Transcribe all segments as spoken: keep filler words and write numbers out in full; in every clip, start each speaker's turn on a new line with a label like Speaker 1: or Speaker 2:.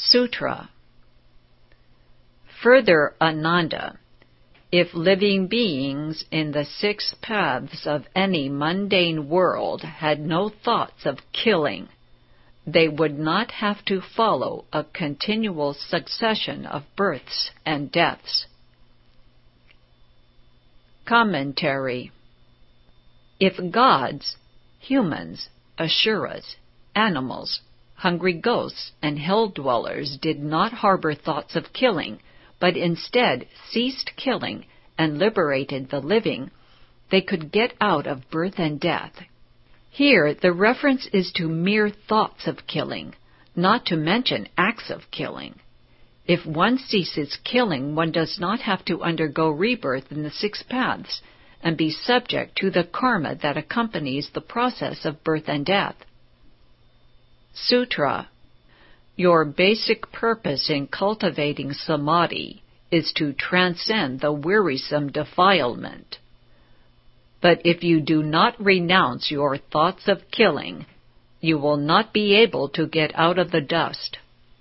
Speaker 1: Sutra. Further, Ananda, if living beings in the six paths of any mundane world had no thoughts of killing, they would not have to follow a continual succession of births and deaths. Commentary. If gods, humans, asuras, animals, hungry ghosts, and hell-dwellers did not harbor thoughts of killing, but instead ceased killing and liberated the living, they could get out of birth and death. Here, the reference is to mere thoughts of killing, not to mention acts of killing. If one ceases killing, one does not have to undergo rebirth in the six paths and be subject to the karma that accompanies the process of birth and death. Sutra. Your basic purpose in cultivating samadhi is to transcend the wearisome defilement. But if you do not renounce your thoughts of killing, you will not be able to get out of the dust.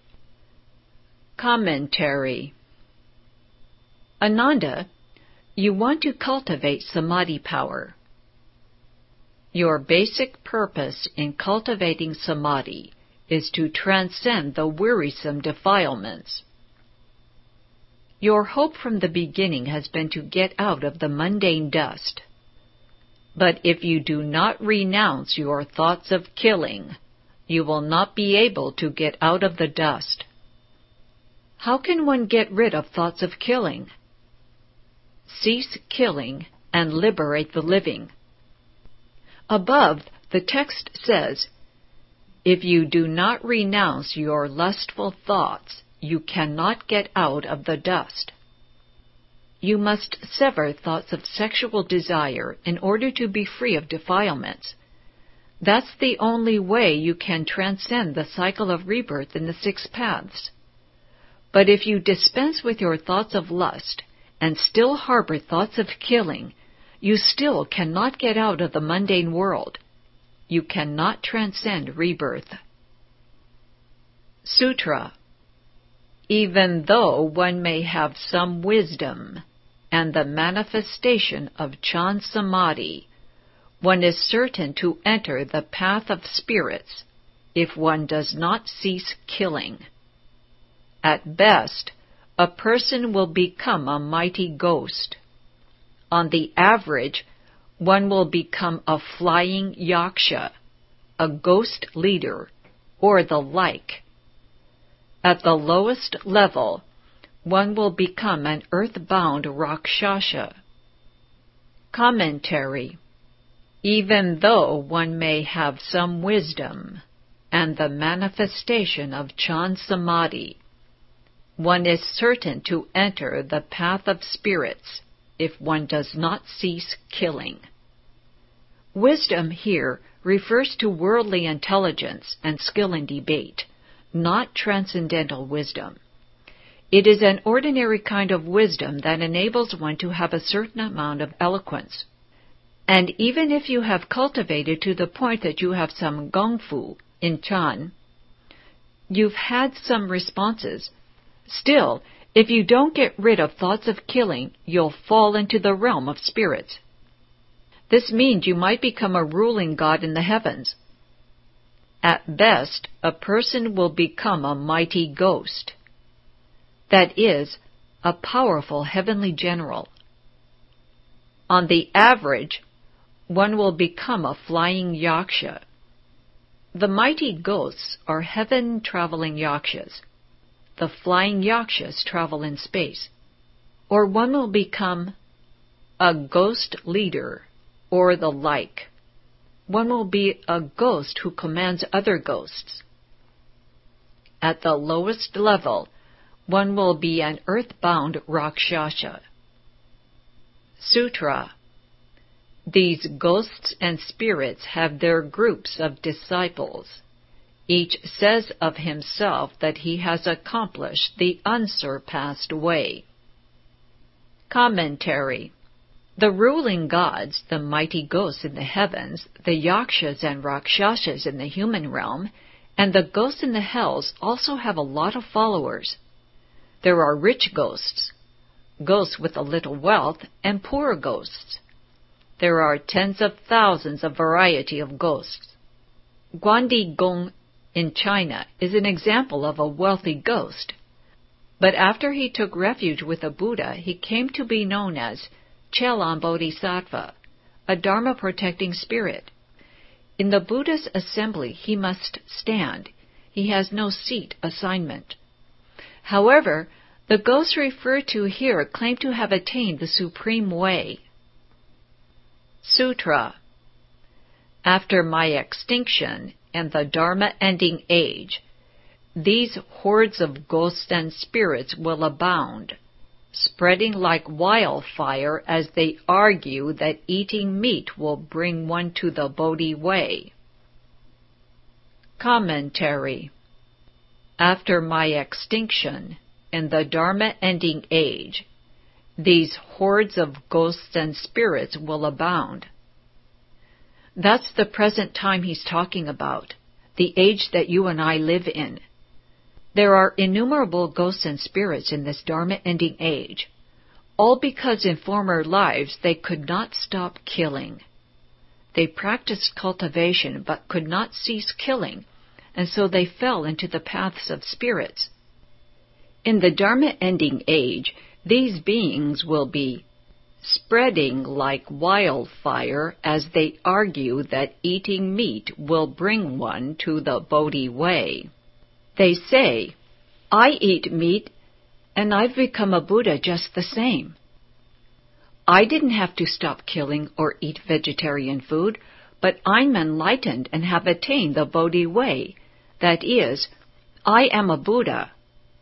Speaker 1: Commentary. Ananda, you want to cultivate samadhi power. Your basic purpose in cultivating samadhi is to transcend the wearisome defilements. Your hope from the beginning has been to get out of the mundane dust. But if you do not renounce your thoughts of killing, you will not be able to get out of the dust. How can one get rid of thoughts of killing? Cease killing and liberate the living. Above, the text says, if you do not renounce your lustful thoughts, you cannot get out of the dust. You must sever thoughts of sexual desire in order to be free of defilements. That's the only way you can transcend the cycle of rebirth in the six paths. But if you dispense with your thoughts of lust and still harbor thoughts of killing, you still cannot get out of the mundane world. You cannot transcend rebirth. Sutra. Even though one may have some wisdom and the manifestation of Chan Samadhi, one is certain to enter the path of spirits if one does not cease killing. At best, a person will become a mighty ghost. On the average, one will become a flying yaksha, a ghost leader, or the like. At the lowest level, one will become an earth-bound rakshasa. Commentary. Even though one may have some wisdom and the manifestation of Chan Samadhi, one is certain to enter the path of spirits if one does not cease killing. Wisdom here refers to worldly intelligence and skill in debate, not transcendental wisdom. It is an ordinary kind of wisdom that enables one to have a certain amount of eloquence. And even if you have cultivated to the point that you have some gongfu in Chan, you've had some responses. Still, if you don't get rid of thoughts of killing, you'll fall into the realm of spirits. This means you might become a ruling god in the heavens. At best, a person will become a mighty ghost. That is, a powerful heavenly general. On the average, one will become a flying yaksha. The mighty ghosts are heaven-traveling yakshas. The flying yakshas travel in space. Or one will become a ghost leader, or the like. One will be a ghost who commands other ghosts. At the lowest level, one will be an earth-bound rakshasa. Sutra. These ghosts and spirits have their groups of disciples. Each says of himself that he has accomplished the unsurpassed way. Commentary. The ruling gods, the mighty ghosts in the heavens, the yakshas and rakshasas in the human realm, And the ghosts in the hells also have a lot of followers. There are rich ghosts, ghosts with a little wealth, and poor ghosts. There are tens of thousands of variety of ghosts. Guandi Gong in China is an example of a wealthy ghost. But after he took refuge with a Buddha, he came to be known as Chelan Bodhisattva, a Dharma-protecting spirit. In the Buddha's assembly, he must stand. He has no seat assignment. However, the ghosts referred to here claim to have attained the supreme way. Sutra. After my extinction and the Dharma-ending age, these hordes of ghosts and spirits will abound, spreading like wildfire as they argue that eating meat will bring one to the Bodhi way. Commentary. After my extinction and the Dharma-ending age, these hordes of ghosts and spirits will abound. That's the present time he's talking about, the age that you and I live in. There are innumerable ghosts and spirits in this Dharma-ending age, all because in former lives they could not stop killing. They practiced cultivation but could not cease killing, and so they fell into the paths of spirits. In the Dharma-ending age, these beings will be spreading like wildfire as they argue that eating meat will bring one to the Bodhi way. They say, I eat meat, and I've become a Buddha just the same. I didn't have to stop killing or eat vegetarian food, but I'm enlightened and have attained the Bodhi way. That is, I am a Buddha.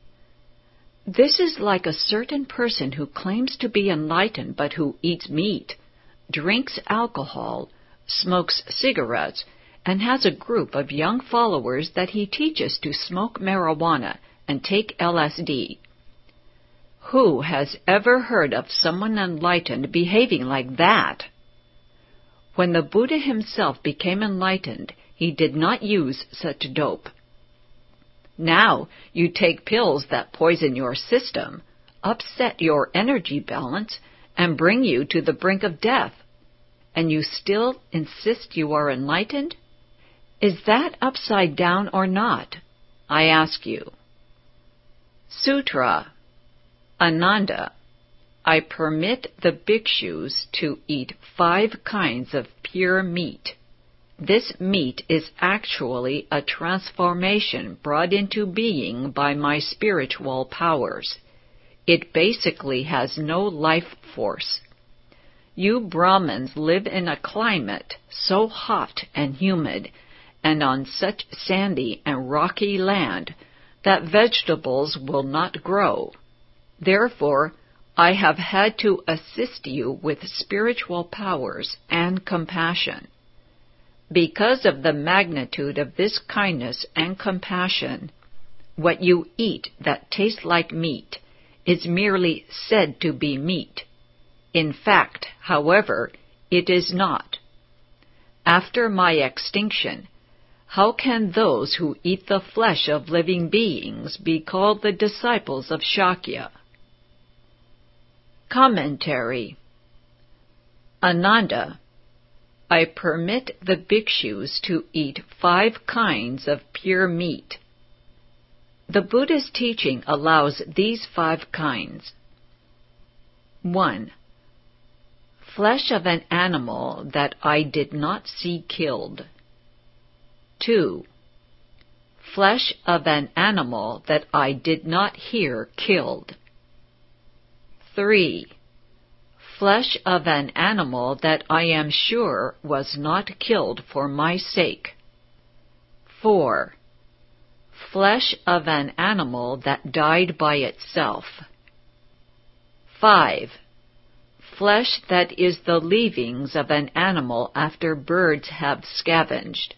Speaker 1: This is like a certain person who claims to be enlightened but who eats meat, drinks alcohol, smokes cigarettes, and has a group of young followers that he teaches to smoke marijuana and take L S D. Who has ever heard of someone enlightened behaving like that? When the Buddha himself became enlightened, he did not use such dope. Now you take pills that poison your system, upset your energy balance, and bring you to the brink of death. And you still insist you are enlightened? Is that upside down or not? I ask you. Sutra. Ananda, I permit the bhikshus to eat five kinds of pure meat. This meat is actually a transformation brought into being by my spiritual powers. It basically has no life force. You Brahmins live in a climate so hot and humid, and on such sandy and rocky land, that vegetables will not grow. Therefore, I have had to assist you with spiritual powers and compassion. Because of the magnitude of this kindness and compassion, what you eat that tastes like meat is merely said to be meat. In fact, however, it is not. After my extinction, how can those who eat the flesh of living beings be called the disciples of Shakya? Commentary. Ananda, I permit the bhikshus to eat five kinds of pure meat. The Buddha's teaching allows these five kinds. one. Flesh of an animal that I did not see killed. two. Flesh of an animal that I did not hear killed. three. Flesh of an animal that I am sure was not killed for my sake. four. Flesh of an animal that died by itself. five. Flesh that is the leavings of an animal after birds have scavenged.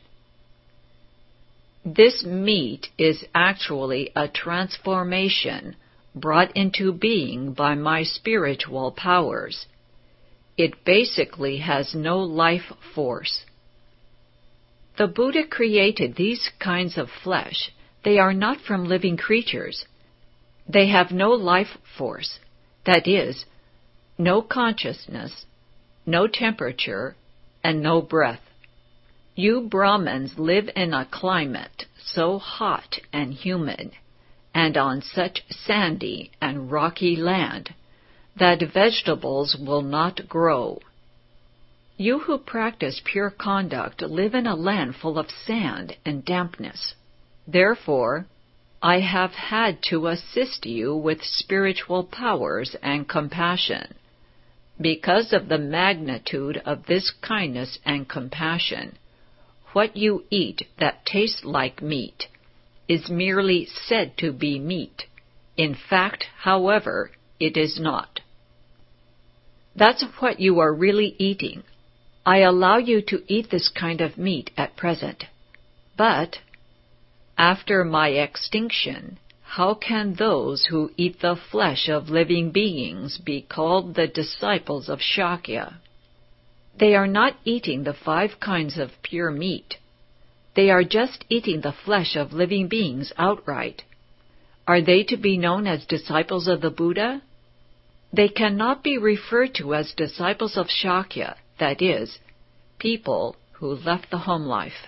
Speaker 1: This meat is actually a transformation brought into being by my spiritual powers. It basically has no life force. The Buddha created these kinds of flesh. They are not from living creatures. They have no life force, that is, no consciousness, no temperature, and no breath. You Brahmins live in a climate so hot and humid, and on such sandy and rocky land, that vegetables will not grow. You who practice pure conduct live in a land full of sand and dampness. Therefore, I have had to assist you with spiritual powers and compassion. Because of the magnitude of this kindness and compassion, what you eat that tastes like meat is merely said to be meat. In fact, however, it is not. That's what you are really eating. I allow you to eat this kind of meat at present. But, after my extinction, how can those who eat the flesh of living beings be called the disciples of Shakya? They are not eating the five kinds of pure meat. They are just eating the flesh of living beings outright. Are they to be known as disciples of the Buddha? They cannot be referred to as disciples of Shakya, that is, people who left the home life.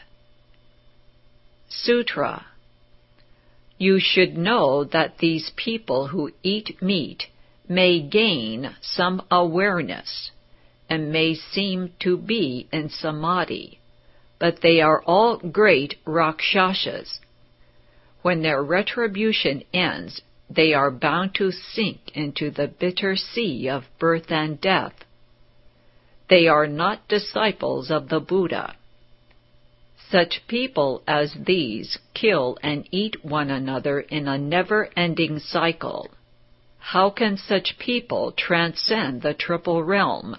Speaker 1: Sutra. You should know that these people who eat meat may gain some awareness and may seem to be in samadhi, but they are all great rakshasas. When their retribution ends, they are bound to sink into the bitter sea of birth and death. They are not disciples of the Buddha. Such people as these kill and eat one another in a never-ending cycle. How can such people transcend the triple realm?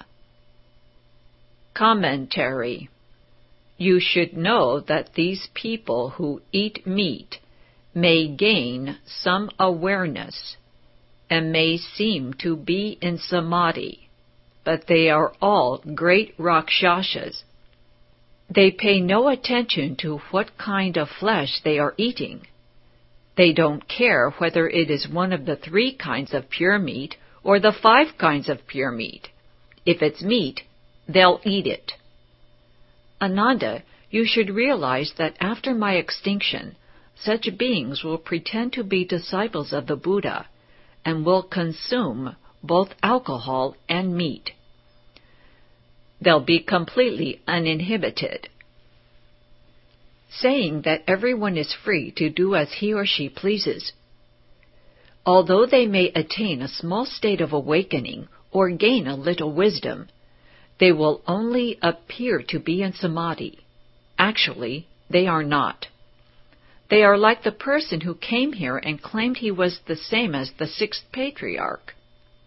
Speaker 1: Commentary. You should know that these people who eat meat may gain some awareness and may seem to be in samadhi, but they are all great rakshasas. They pay no attention to what kind of flesh they are eating. They don't care whether it is one of the three kinds of pure meat or the five kinds of pure meat. If it's meat, they'll eat it. Ananda, you should realize that after my extinction, such beings will pretend to be disciples of the Buddha and will consume both alcohol and meat. They'll be completely uninhibited. Saying that everyone is free to do as he or she pleases. Although they may attain a small state of awakening or gain a little wisdom, they will only appear to be in samadhi. Actually, they are not. They are like the person who came here and claimed he was the same as the sixth patriarch.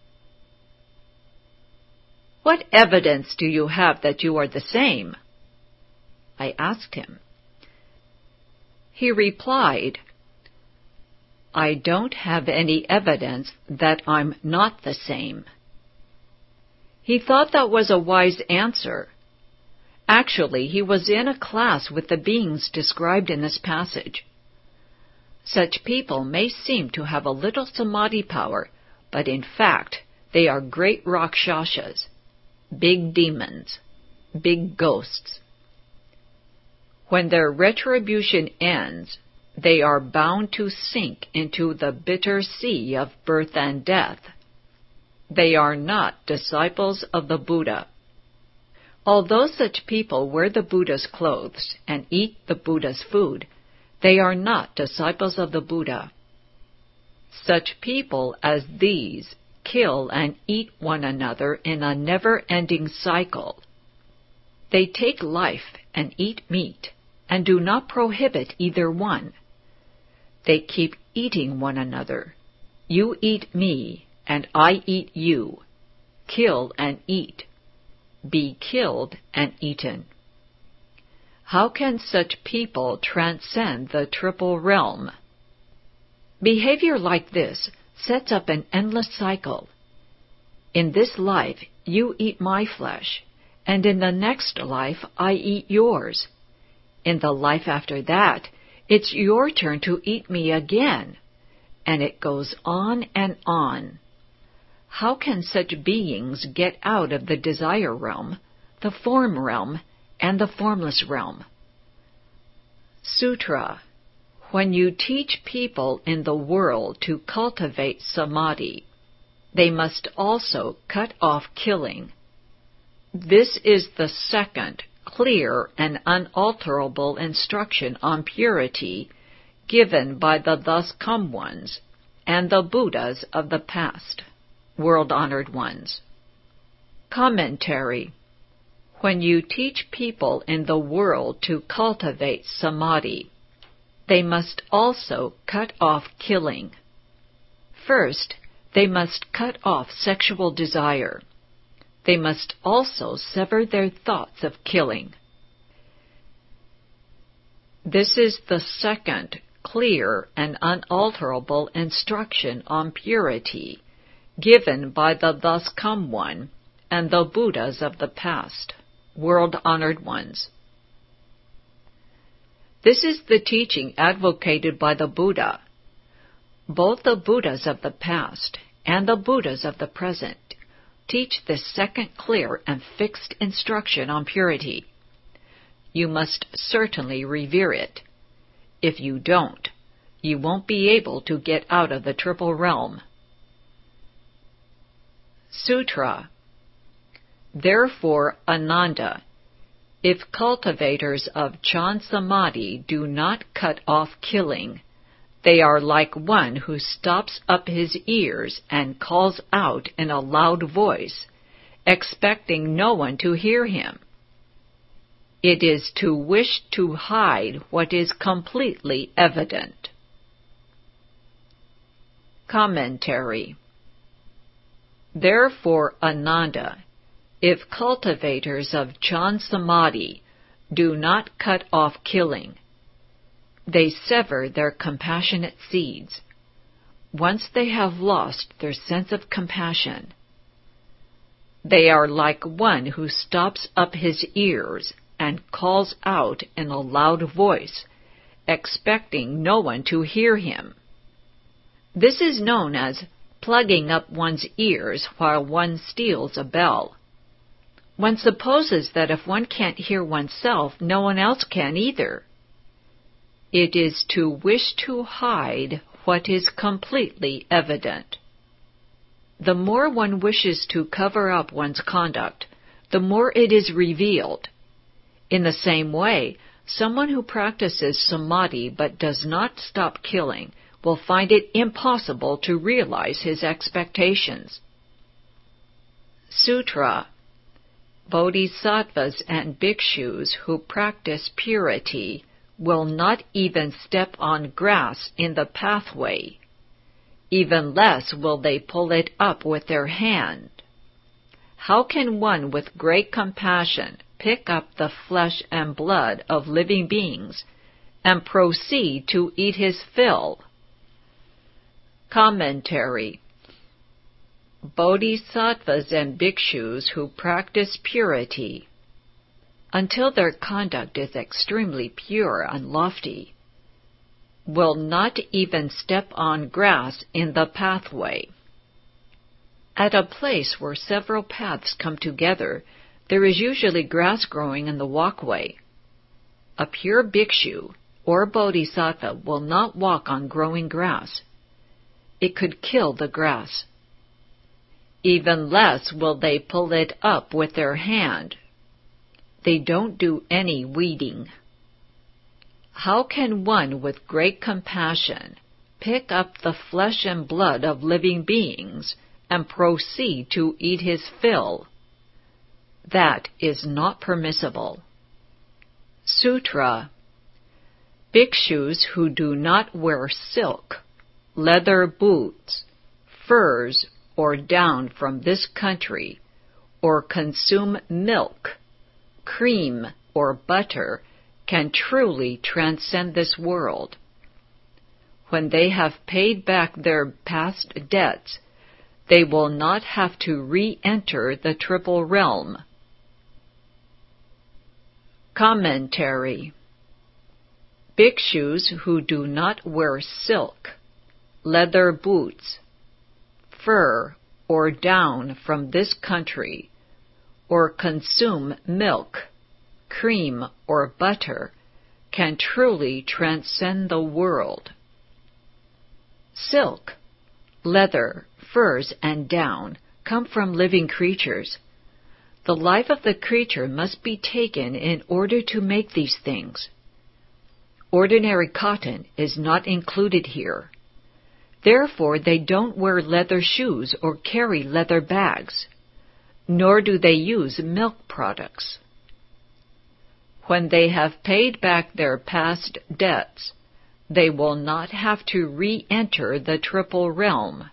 Speaker 1: What evidence do you have that you are the same? I asked him. He replied, I don't have any evidence that I'm not the same. He thought that was a wise answer. Actually, he was in a class with the beings described in this passage. Such people may seem to have a little samadhi power, but in fact, they are great rakshasas, big demons, big ghosts. When their retribution ends, they are bound to sink into the bitter sea of birth and death. They are not disciples of the Buddha. Although such people wear the Buddha's clothes and eat the Buddha's food, they are not disciples of the Buddha. Such people as these kill and eat one another in a never-ending cycle. They take life and eat meat, and do not prohibit either one. They keep eating one another. You eat me, and I eat you. Kill and eat. Be killed and eaten. How can such people transcend the triple realm? Behavior like this sets up an endless cycle. In this life, you eat my flesh, and in the next life, I eat yours. In the life after that, it's your turn to eat me again. And it goes on and on. How can such beings get out of the desire realm, the form realm, and the formless realm? Sutra. When you teach people in the world to cultivate samadhi, they must also cut off killing. This is the second, clear and unalterable instruction on purity given by the thus come ones and the Buddhas of the past, world-honored ones. Commentary. When you teach people in the world to cultivate samadhi, they must also cut off killing. First, they must cut off sexual desire. They must also sever their thoughts of killing. This is the second, clear and unalterable instruction on purity given by the thus come one and the Buddhas of the past, world-honored ones. This is the teaching advocated by the Buddha. Both the Buddhas of the past and the Buddhas of the present teach this second clear and fixed instruction on purity. You must certainly revere it. If you don't, you won't be able to get out of the triple realm. Sutra. Therefore, Ananda, if cultivators of Chan Samadhi do not cut off killing, they are like one who stops up his ears and calls out in a loud voice, expecting no one to hear him. It is to wish to hide what is completely evident. Commentary. Therefore, Ananda, if cultivators of Chan Samadhi do not cut off killing, they sever their compassionate seeds. Once they have lost their sense of compassion, they are like one who stops up his ears and calls out in a loud voice, expecting no one to hear him. This is known as plugging up one's ears while one steals a bell. One supposes that if one can't hear oneself, no one else can either. It is to wish to hide what is completely evident. The more one wishes to cover up one's conduct, the more it is revealed. In the same way, someone who practices samadhi but does not stop killing will find it impossible to realize his expectations. Sutra. Bodhisattvas and bhikshus who practice purity will not even step on grass in the pathway. Even less will they pull it up with their hand. How can one with great compassion pick up the flesh and blood of living beings and proceed to eat his fill? Commentary. Bodhisattvas and bhikshus who practice purity, until their conduct is extremely pure and lofty, will not even step on grass in the pathway. At a place where several paths come together, there is usually grass growing in the walkway. A pure bhikshu or bodhisattva will not walk on growing grass. It could kill the grass. Even less will they pull it up with their hand. They don't do any weeding. How can one with great compassion pick up the flesh and blood of living beings and proceed to eat his fill? That is not permissible. Sutra. Bhikshus who do not wear silk, leather boots, furs, or down from this country, or consume milk, cream, or butter, can truly transcend this world. When they have paid back their past debts, they will not have to re-enter the triple realm. Commentary. Bhikshus who do not wear silk, leather boots, fur, or down from this country, or consume milk, cream, or butter, can truly transcend the world. Silk, leather, furs, and down come from living creatures. The life of the creature must be taken in order to make these things. Ordinary cotton is not included here. Therefore, they don't wear leather shoes or carry leather bags, nor do they use milk products. When they have paid back their past debts, they will not have to re-enter the triple realm.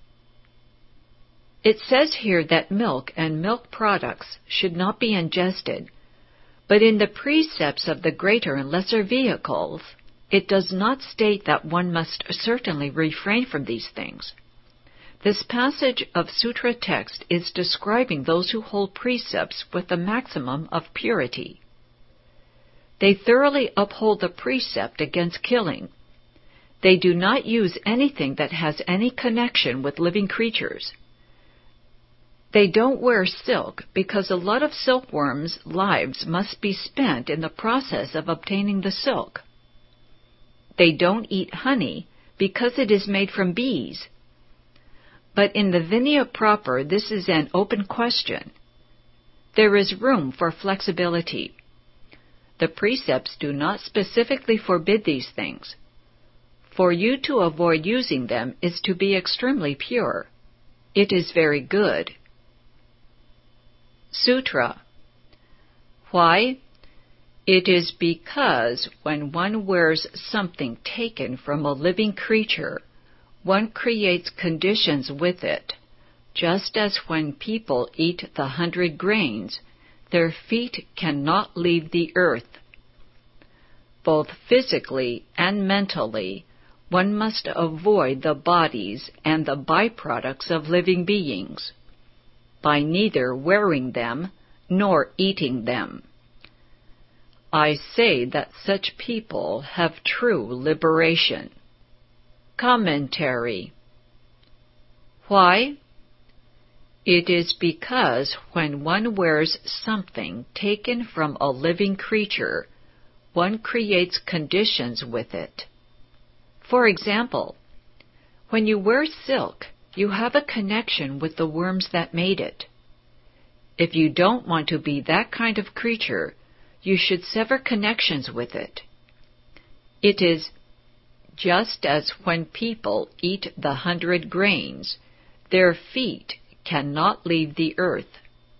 Speaker 1: It says here that milk and milk products should not be ingested, but in the precepts of the greater and lesser vehicles, it does not state that one must certainly refrain from these things. This passage of sutra text is describing those who hold precepts with the maximum of purity. They thoroughly uphold the precept against killing. They do not use anything that has any connection with living creatures. They don't wear silk because a lot of silkworms' lives must be spent in the process of obtaining the silk. They don't eat honey because it is made from bees. But in the Vinaya proper, this is an open question. There is room for flexibility. The precepts do not specifically forbid these things. For you to avoid using them is to be extremely pure. It is very good. Sutra. Why? It is because when one wears something taken from a living creature, one creates conditions with it, just as when people eat the hundred grains, their feet cannot leave the earth. Both physically and mentally, one must avoid the bodies and the byproducts of living beings, by neither wearing them nor eating them. I say that such people have true liberation. Commentary. Why? It is because when one wears something taken from a living creature, one creates conditions with it. For example, when you wear silk, you have a connection with the worms that made it. If you don't want to be that kind of creature, you should sever connections with it. It is just as when people eat the hundred grains, their feet cannot leave the earth.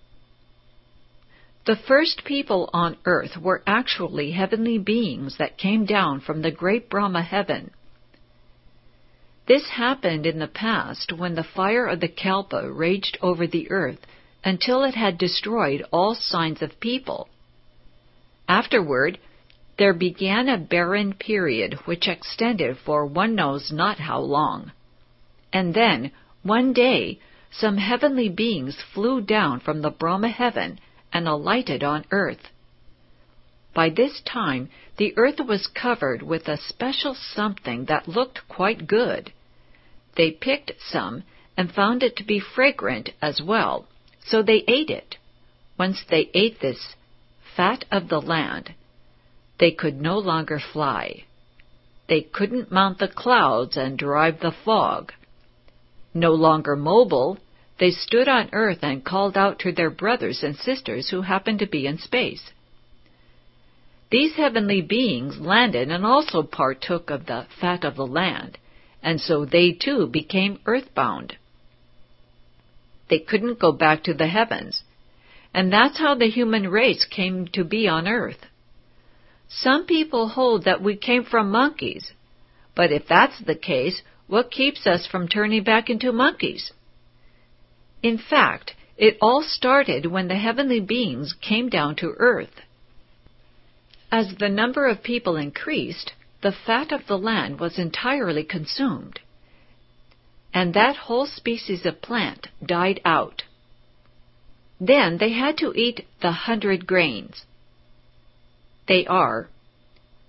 Speaker 1: The first people on earth were actually heavenly beings that came down from the great Brahma heaven. This happened in the past when the fire of the Kalpa raged over the earth until it had destroyed all signs of people. Afterward, there began a barren period which extended for one knows not how long. And then, one day, some heavenly beings flew down from the Brahma heaven and alighted on earth. By this time, the earth was covered with a special something that looked quite good. They picked some and found it to be fragrant as well, so they ate it. Once they ate this fat of the land, they could no longer fly. They couldn't mount the clouds and drive the fog. No longer mobile, they stood on earth and called out to their brothers and sisters who happened to be in space. These heavenly beings landed and also partook of the fat of the land, and so they too became earthbound. They couldn't go back to the heavens, and that's how the human race came to be on earth. Some people hold that we came from monkeys, but if that's the case, what keeps us from turning back into monkeys? In fact, it all started when the heavenly beings came down to earth. As the number of people increased, the fat of the land was entirely consumed, and that whole species of plant died out. Then they had to eat the hundred grains. They are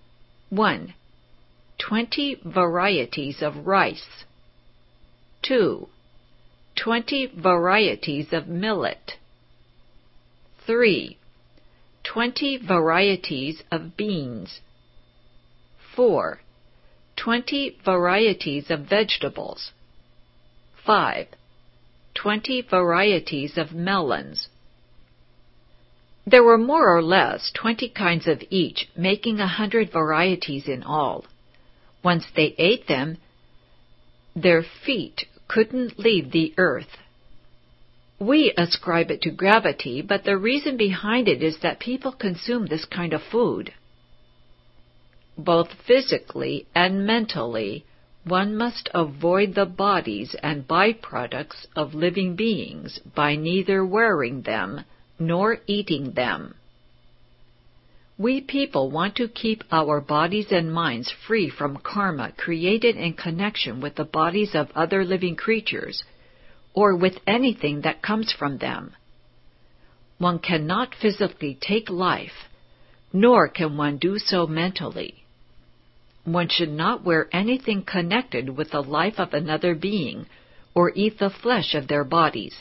Speaker 1: one. Twenty varieties of rice. two. Twenty varieties of millet. three. Twenty varieties of beans. four. Twenty varieties of vegetables. five. Twenty varieties of melons. There were more or less twenty kinds of each, making a hundred varieties in all. Once they ate them, their feet couldn't leave the earth. We ascribe it to gravity, but the reason behind it is that people consume this kind of food. Both physically and mentally, one must avoid the bodies and byproducts of living beings by neither wearing them nor eating them. We people want to keep our bodies and minds free from karma created in connection with the bodies of other living creatures, or with anything that comes from them. One cannot physically take life, nor can one do so mentally. One should not wear anything connected with the life of another being, or eat the flesh of their bodies.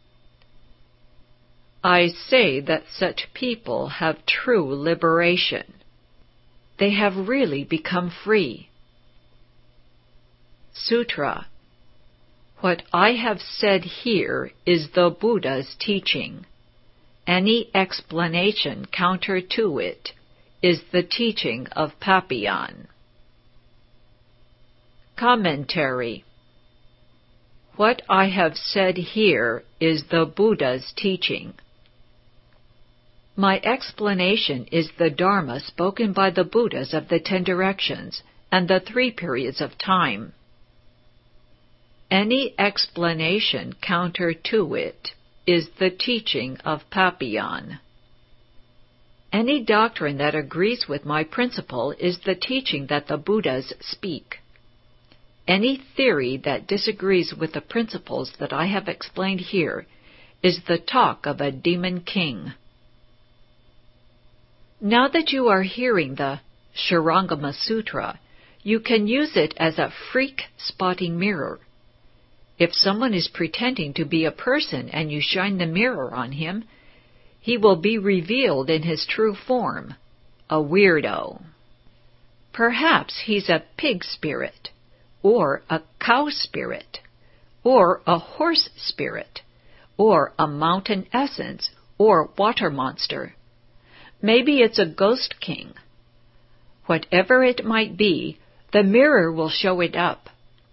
Speaker 1: I say that such people have true liberation. They have really become free. Sutra. What I have said here is the Buddha's teaching. Any explanation counter to it is the teaching of Papian. Commentary. What I have said here is the Buddha's teaching. My explanation is the Dharma spoken by the Buddhas of the Ten Directions and the three periods of time. Any explanation counter to it is the teaching of Papian. Any doctrine that agrees with my principle is the teaching that the Buddhas speak. Any theory that disagrees with the principles that I have explained here is the talk of a demon king. Now that you are hearing the Shurangama Sutra, you can use it as a freak-spotting mirror. If someone is pretending to be a person and you shine the mirror on him, he will be revealed in his true form, a weirdo. Perhaps he's a pig spirit, or a cow spirit, or a horse spirit, or a mountain essence, or water monster. Maybe it's a ghost king. Whatever it might be, the mirror will show it up.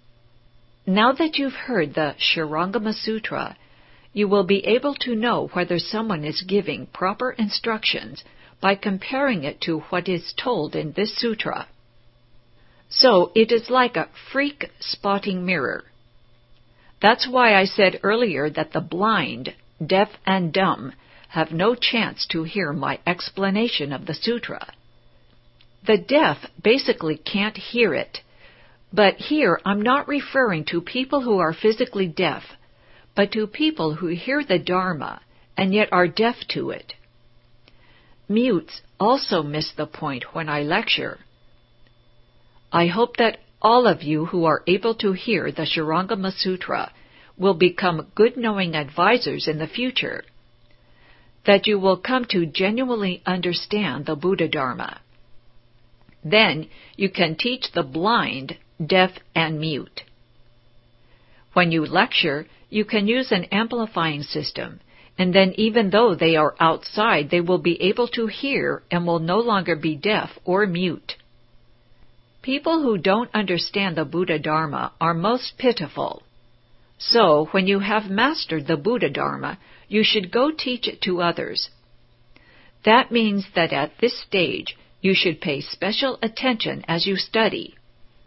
Speaker 1: Now that you've heard the Shurangama Sutra, you will be able to know whether someone is giving proper instructions by comparing it to what is told in this sutra. So it is like a freak-spotting mirror. That's why I said earlier that the blind, deaf and dumb have no chance to hear my explanation of the sutra. The deaf basically can't hear it, but here I'm not referring to people who are physically deaf, but to people who hear the Dharma and yet are deaf to it. Mutes also miss the point when I lecture. I hope that all of you who are able to hear the Shurangama Sutra will become good-knowing advisors in the future, that you will come to genuinely understand the Buddha Dharma. Then you can teach the blind, deaf, and mute. When you lecture, you can use an amplifying system, and then even though they are outside, they will be able to hear and will no longer be deaf or mute. People who don't understand the Buddha Dharma are most pitiful. So, when you have mastered the Buddha Dharma, you should go teach it to others. That means that at this stage, you should pay special attention as you study.